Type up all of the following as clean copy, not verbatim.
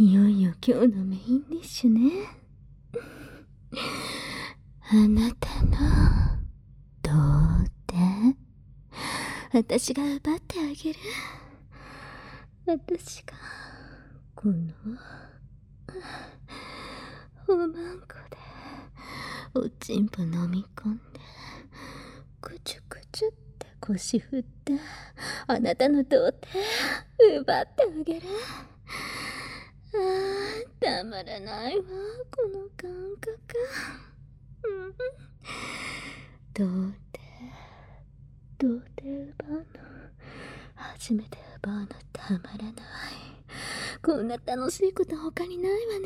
いよいよ今日のメインディッシュね。あなたのどうで私が奪ってあげる。私がこのおまんこでおちんぽ飲み込んでくちゅくちゅって腰振ってあなたの童貞奪ってあげる。たまらないわこの感覚。童貞奪うの初めて奪うのたまらない。こんな楽しいこと他にないわね。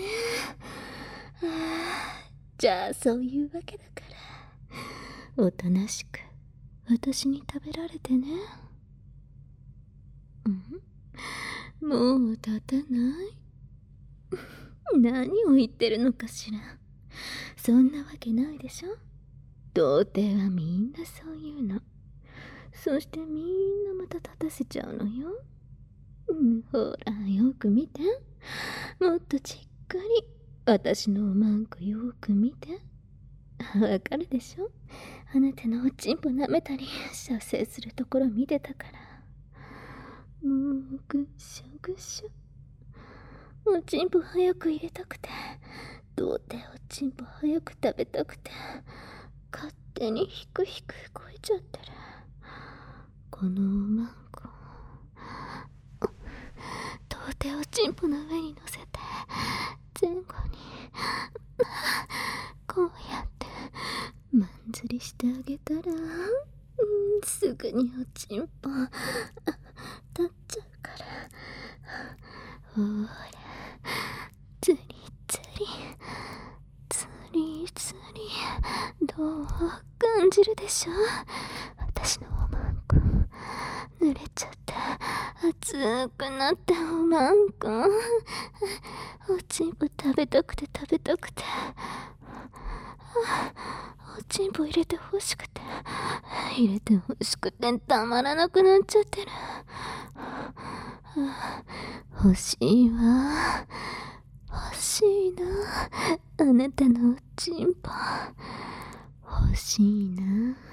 じゃあそういうわけだからおとなしく私に食べられてね。もう立たない何を言ってるのかしら。そんなわけないでしょ。童貞はみんなそういうの。そしてみんなまた立たせちゃうのよ。ほらよく見て。もっとじっくり私のおまんこよく見て。わかるでしょ。あなたのおちんぽ舐めたり射精するところ見てたから。もうぐしょぐしょ。おちんぽ早く入れたくて、童貞おちんぽ早く食べたくて、勝手にヒクヒク動いちゃってる。このおまんこ童貞おちんぽの上に乗せて前後にこうやってまんずりしてあげたら、すぐにおちんぽ立っちゃうから。ほらつりつりつりつり、どう感じるでしょ。私のおまんこ濡れちゃって熱くなったおまんこ。おちんぽ食べたくて食べたくて、おちんぽ入れてほしくて入れてほしくてたまらなくなっちゃってる。欲しいわ欲しいなあなたのおちんぽ欲しいな。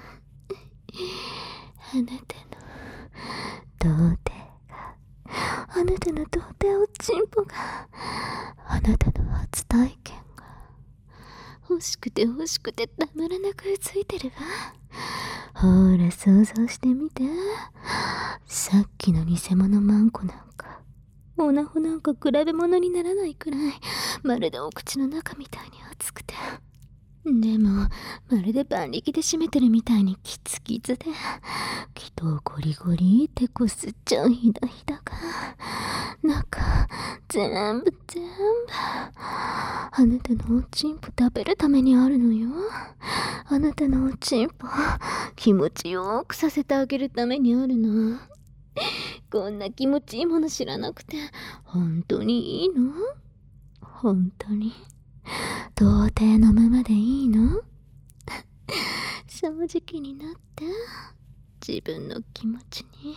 あなたの童貞が、あなたの童貞おちんぽが、あなたの初体験が欲しくて欲しくてたまらなくついてるわ。ほら想像してみて。さっきの偽物マンコなんかオナホなんか比べ物にならないくらいまるでお口の中みたいに熱くて、でもまるで万力で締めてるみたいにキツキツで、気とゴリゴリってこすっちゃうひだひだが中全部あなたのおちんぽ食べるためにあるのよ。あなたのおちんぽ気持ちよくさせてあげるためにあるの。こんな気持ちいいもの知らなくて本当にいいの？本当に童貞のままでいいの？正直になって自分の気持ちに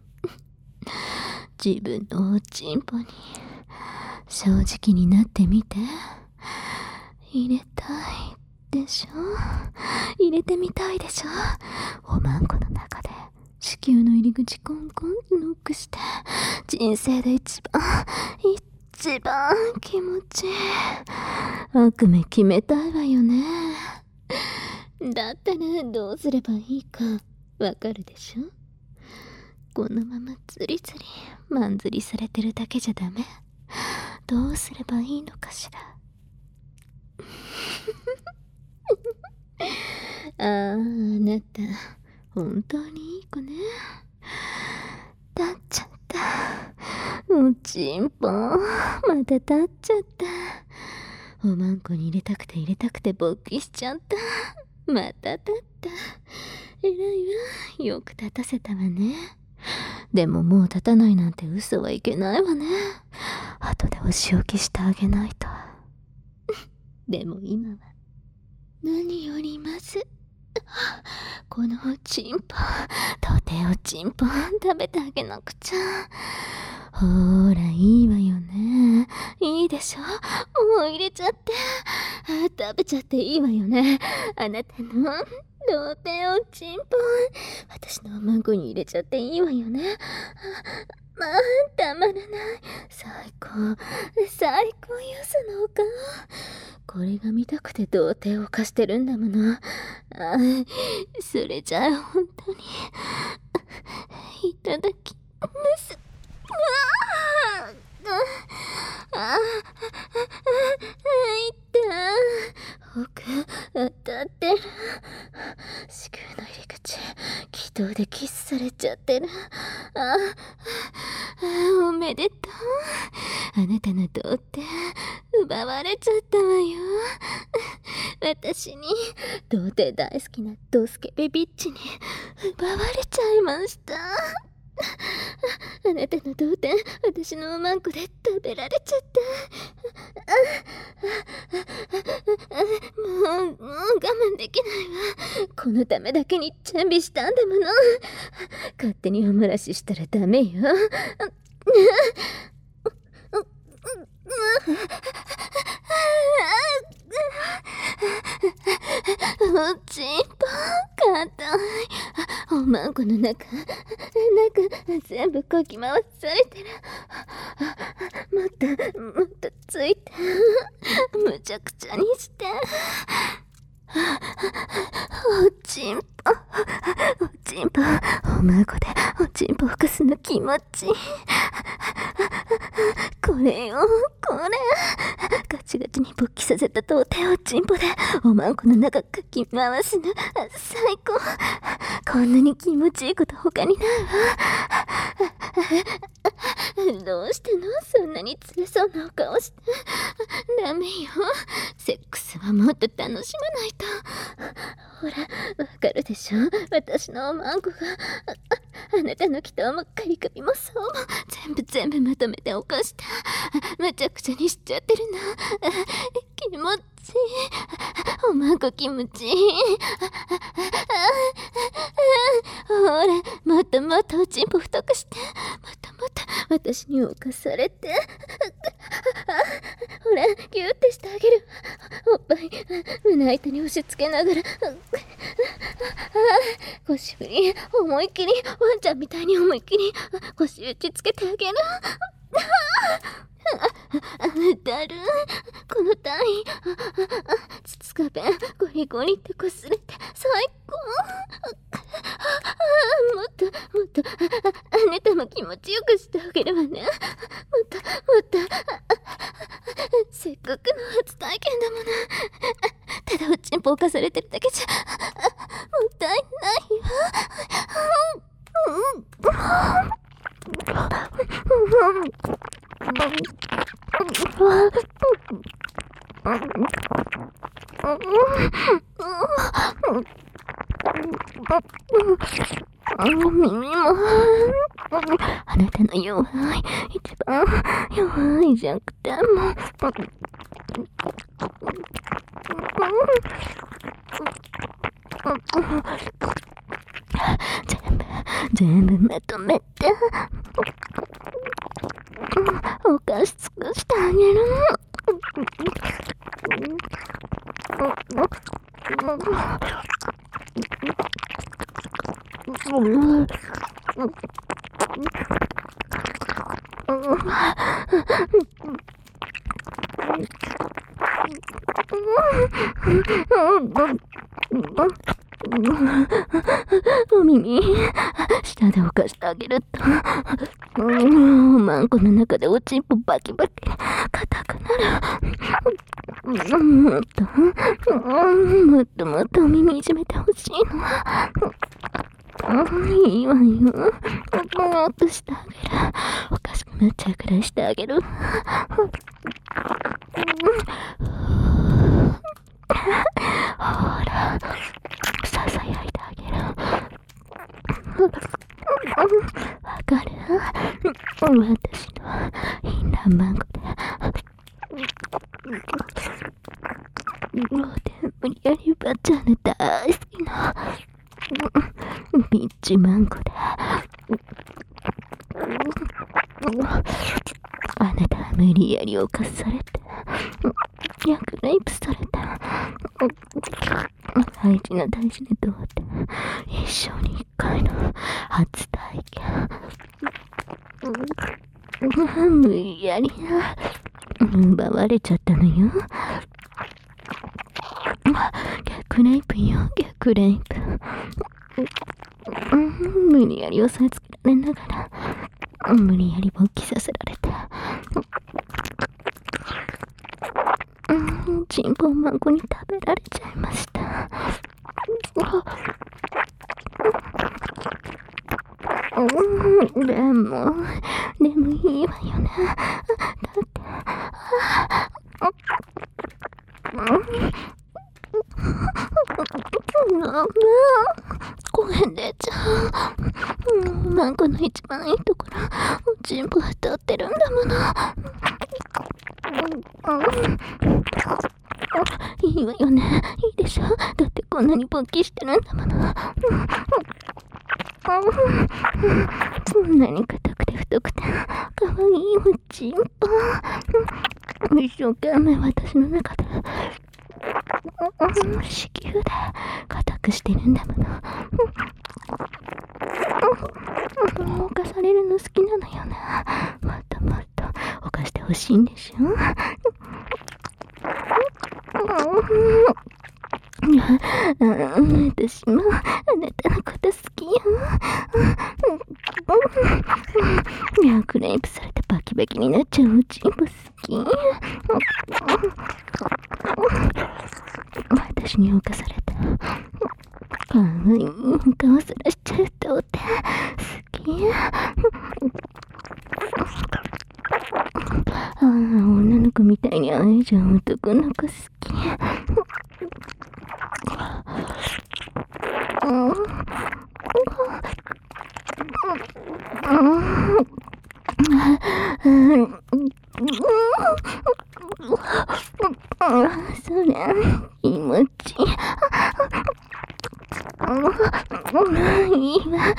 自分のおちんぽに正直になってみて。入れたいでしょ。入れてみたいでしょ。おまんこの中で子宮の入り口コンコンってノックして、人生で一番気持ちいい悪夢決めたいわよね。だったらどうすればいいかわかるでしょ。このままズリズリまんずりされてるだけじゃダメ。どうすればいいのかしら。あなた本当にいい子ね。立っちゃった。おちんぽまた立っちゃった。おまんこに入れたくて勃起しちゃった。また立った。偉いわ、よく立たせたわね。でももう立たないなんて嘘はいけないわね。後でお仕置きしてあげないと。でも今は何よりまずこのおちんぽ、童貞おちんぽ食べてあげなくちゃ。 ほら、いいわよね。いいでしょ。もう入れちゃって。食べちゃっていいわよね。あなたの童貞おちんぽ。私のおまんこに入れちゃっていいわよね。まあ、たまらない。最高。最高よ、そのお顔。これが見たくて童貞を犯してるんだもの。それじゃあ本当にいただきます。奥当たってる。子宮の入り口気道でキスされちゃってる。おめでとう。あなたの童貞奪われちゃったわよ。私に童貞大好きなドスケベビッチに奪われちゃいました。あなたの童貞、私のおまんこで食べられちゃった。もう我慢できないわ。このためだけに準備したんだもの。勝手にお漏らししたらダメよ。おちんぽ硬い。おまんこの中全部かき回されてる。もっとついてむちゃくちゃにして。おちんぽおまんこでおちんぽをかすの気持ち。これよ、これ。ガチガチに勃起させた童貞おちんぽでおまんこの中かき回すの最高。こんなに気持ちいいこと他にないわ。どうしての、そんなに辛そうなお顔して。ダメよ、セックスはもっと楽しまないと。ほら、わかるでしょ。私のおまんこがあなたの祈祷もカリカリもそうも全部まとめて起こした。むちゃくちゃにしちゃってるな。気持ちいい。おまんこ気持ちいい。ほら、もっともっとおちんぽ太くして。もっと私に侵されて。ほら、ギューってしてあげる。おっぱい胸板に押し付けながら。腰振り思いっきり、ワンちゃんみたいに思いっきり腰打ちつけてあげる。だるこの単位。筒壁ゴリゴリってこすれて最高。もっとあなたも気持ちよくしてあげるわね。もっとせっかくの初体験だもの。ただおちんぽ犯されてるだけじゃもったいないわ。耳もあなたの弱い、一番弱い弱点も全部まとめてお菓子尽くしてあげる。お耳下で犯してあげるとマンコの中でおちんぽバキバキ硬くなる。もっとお耳いじめてほしいの。いいわよ。もっとしてあげる。おかしくなっちゃうくらいしてあげる。ほら、ささやいてあげる。わかる？私のインナーマンゴで無理やりばっちゃんの大好きなビッチマンゴであなたは無理やり犯されて、逆レイプされた。大事な童貞、一生に一回の初体験。無理やり奪われちゃったのよ。逆レイプよ、逆レイプ。無理やり押さえつけられながら、無理やり勃起させられて、チンポを孫に食べられちゃいました。でもいいわよね。だって声出ちゃう。孫の一番いいところ、チンポが立ってるんだもの。いいわよね。いいでしょ。だってこんなに勃起してるんだもの。こんなに硬くて太くてかわいいおちんぽ。一生懸命私の中で子宮で硬くしてるんだもの。犯されるの好きなのよね。もっともっと犯してほしいんでしょ。私もあなたのこと好きよ。クレープされてバキバキになっちゃうおちんぽ好き。私に犯されたかわいい顔さらしちゃうとって好き。女の子みたいに愛情男の子好き。それ気持ちいいわ。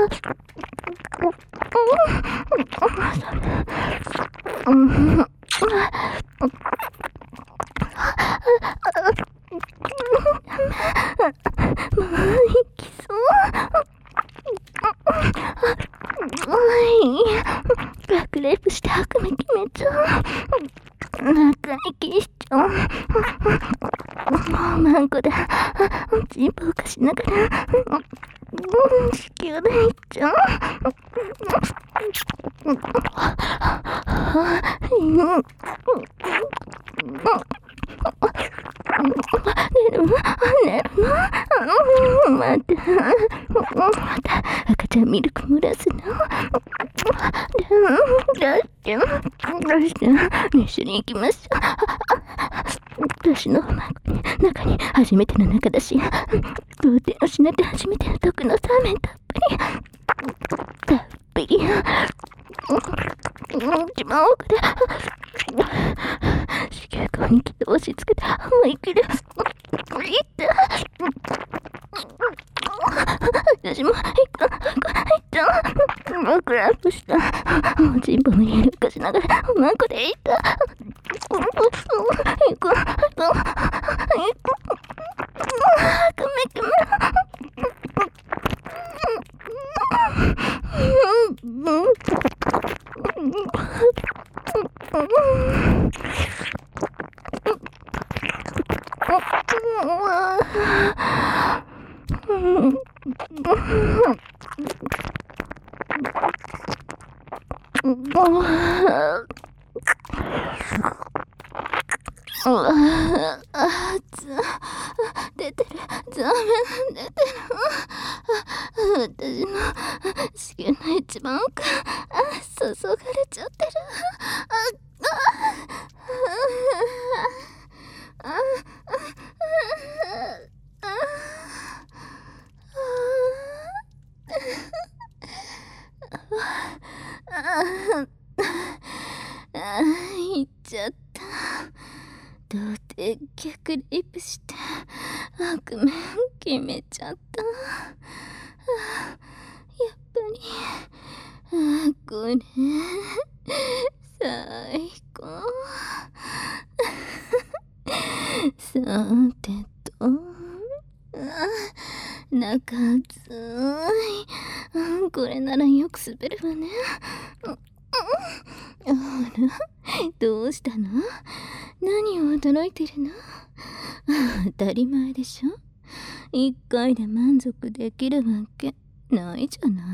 もう行きそう。学レイプして悪夢決めちゃう。仲息しちゃう。マンコでチンポ浮かしながら子宮でいっちゃう。寝るの待って、また赤ちゃんミルク漏らすの。どうして一緒に行きましょう。私の中に初めての中だし、童貞を失って初めての毒のサーメンたっぷり一番奥で子宮口に気を押し付けて思いっきり私もクラップした。チンポの家に浮かしながらマンコでいた。出てる。ザーメン出てる。私の子宮の一番奥注がれちゃってる。行っちゃった。童貞逆レイプして悪夢決めちゃった。やっぱりこれこれならよく滑るわね。あら、どうしたの？何を驚いてるの？当たり前でしょ。一回で満足できるわけないじゃない。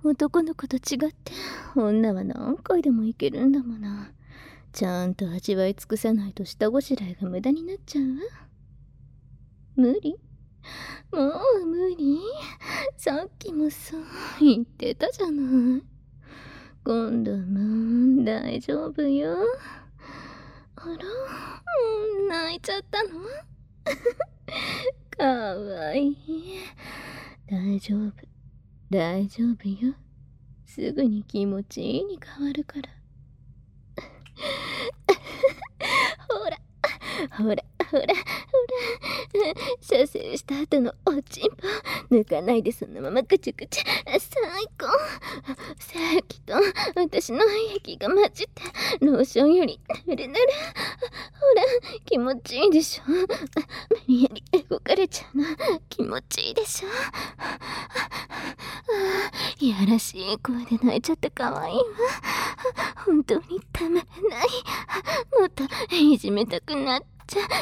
男の子と違って女は何回でもいけるんだもの。ちゃんと味わい尽くさないと下ごしらえが無駄になっちゃうわ。無理？もう無理？さっきもそう言ってたじゃない。今度も大丈夫よ。あら、泣いちゃったの？かわいい。大丈夫、大丈夫よ。すぐに気持ちいいに変わるから。ほら、ほら、ほら、ほら。射精した後のおちんぽ抜かないでそのままぐちゅぐちゅ。最高。さっきと私の液が混じってローションよりぬるぬる。ほら、気持ちいいでしょ。無理やり動かれちゃうの気持ちいいでしょ。いやらしい声で泣いちゃってかわいいわ。本当にたまらない。もっといじめたくなっちゃう。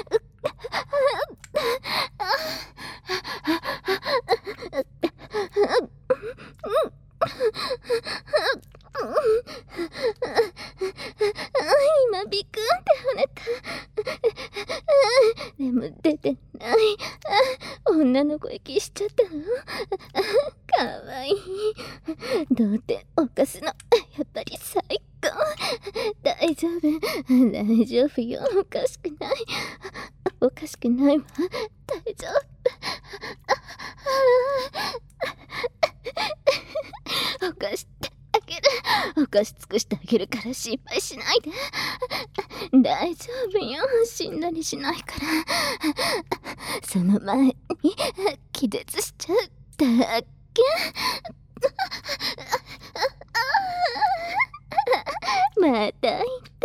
今ビクンって跳ねた。でも出てない。女の声消しちゃったの。かわいい。どうって犯すのやっぱり最高。大丈夫、大丈夫よ。おかしくない、おかしくないわ。大丈夫。犯してあげる。犯し尽くしてあげるから心配しないで。大丈夫よ。死んだりしないから。その前に気絶しちゃうだけ。またいた。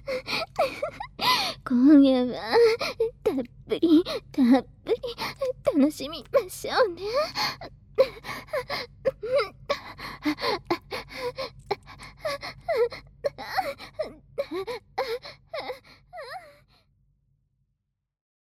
今夜はたっぷりたっぷり楽しみましょうね。